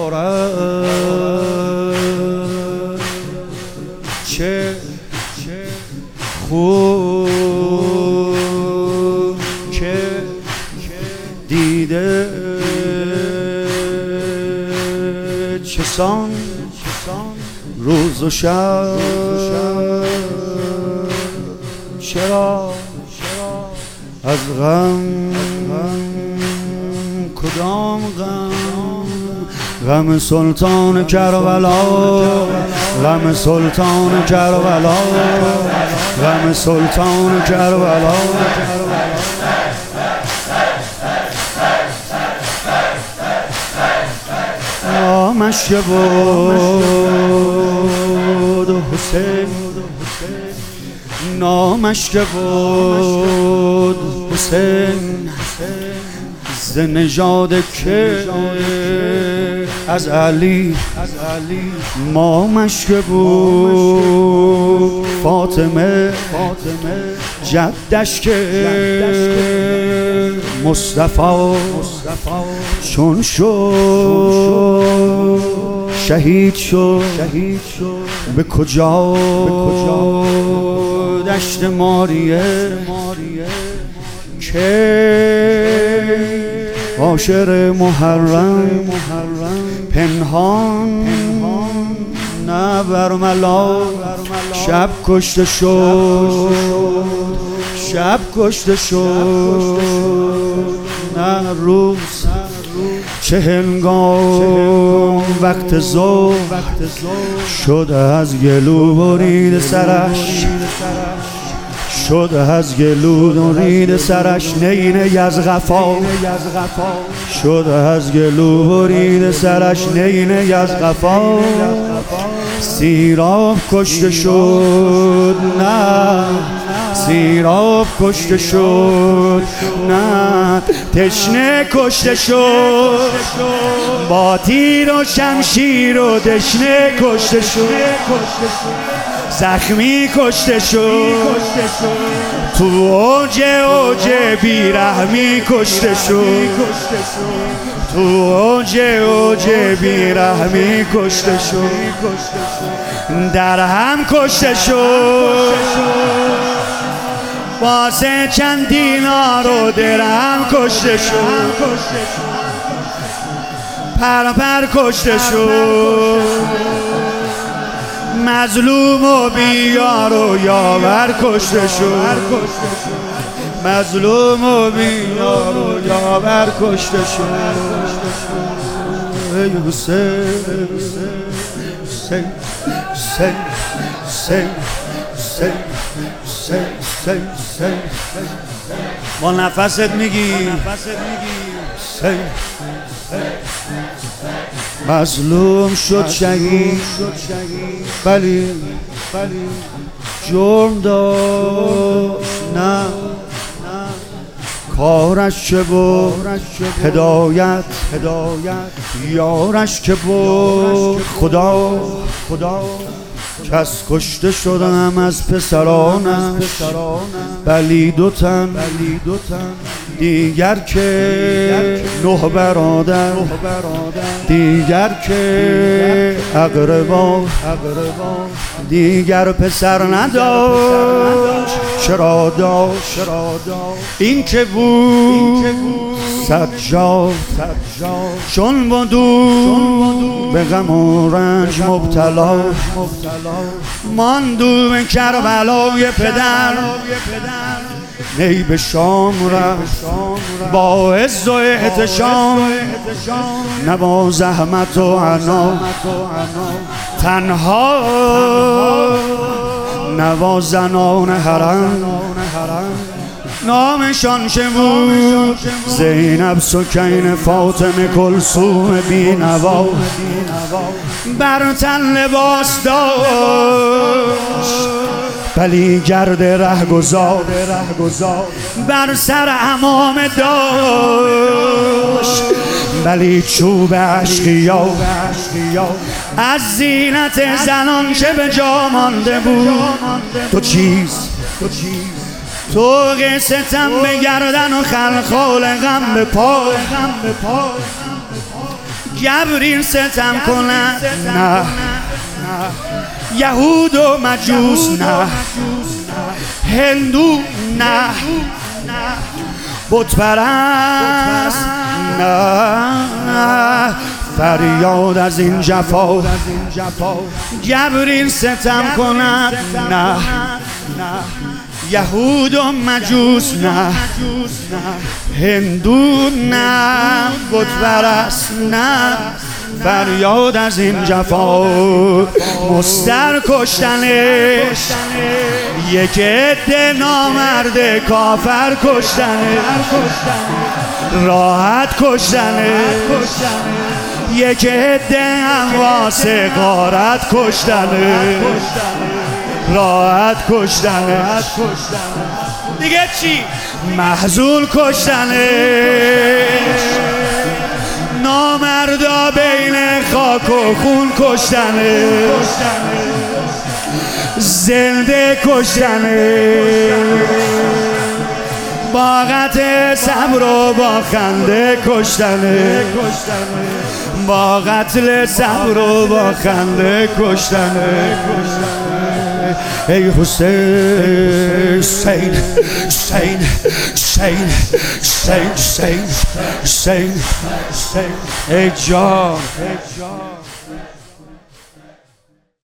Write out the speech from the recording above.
دارد. چه خوب که دیده چسان روز و شب. چرا از غم کدام غم سلطان کربلا، غم سلطان کربلا، غم سلطان کربلا. نامش که بود حسین، نامش که بود حسین، ز نژاد که از علی، مامش که بود فاطمه، جدش که مصطفی چون شد شهید شد به کجا؟ دشت ماریه که عاشر محرم پنهان نه برملا شب کشته شد، شب کشته شد نه روز. چه هنگام وقت ظهر شد از گلو برید سرش، شد از گلو برید سرش. نی از غفا شد از گلو برید سرش، نی از غفا. سیراب کشته شد نه، سیراب کشته شد نه، تشنه کشته شد با تیر و شمشیر و دشنه کشته شد، زخمی کشته شد تو اوج بیرحمی کشته شد، تو اوج بیرحمی کشته شد، در هم کشته شد واسه چند دینار و درهم کشته شد، پر کشته شد. مظلوم و بیار و یاور کشته شد، مظلوم و بیار و یاور کشته شد. ای حسین حسین حسین حسین حسین حسین، با نفست میگی حسین. مظلوم شد شهید ولی جرم داشت نه، کارش که بود هدایت، یارش که بود خدا. کس کشته شدم از پسرانش بلی دو تن، دیگر که 9 برادر، دیگر که اقربا، دیگر پسر نداشت. چرا داشت؟ این که بود سجاد چون بدو به غم و رنج مبتلا، ماندو به کربلای پدر. نی به شام رفت با عز و احتشام، نه با زحمت و عنا تنها، نه با زنان حرم. نامشان چه بود؟ زینب، سکینه، فاطمه، کلثوم، بینوا. بر تن لباس داشت ولی گرد رهگذار، بر سر عمام داشت ولی چوب اشقیا. از زینت زنان چه به جا مانده بود؟ تو چیز توق ستم به گردن و خلخال غم به پا. جبرین ستم کنن نه، یهود و مجوس نه، هندو نه، بت پرست نه، فریاد از این جفا جبرین ستم کند نه، یهود و مجوس نه، هندو نه، بت پرست نه، فریاد از این جفا مستر کشتنش، یک عده نامرد کافر کشتنه، راحت کشتنه، یک عده امواس غارت کشتنه، راحت کشتنه، دیگه چی؟ محزون کشتنه، نامردا بین خاک و خون کشتنه، زنده کشتنه، با قطع صبر و با خنده کشتنه، با قتل صبر و با خنده کشتنه. ای حسین حسین حسین حسین حسین حسین ای جان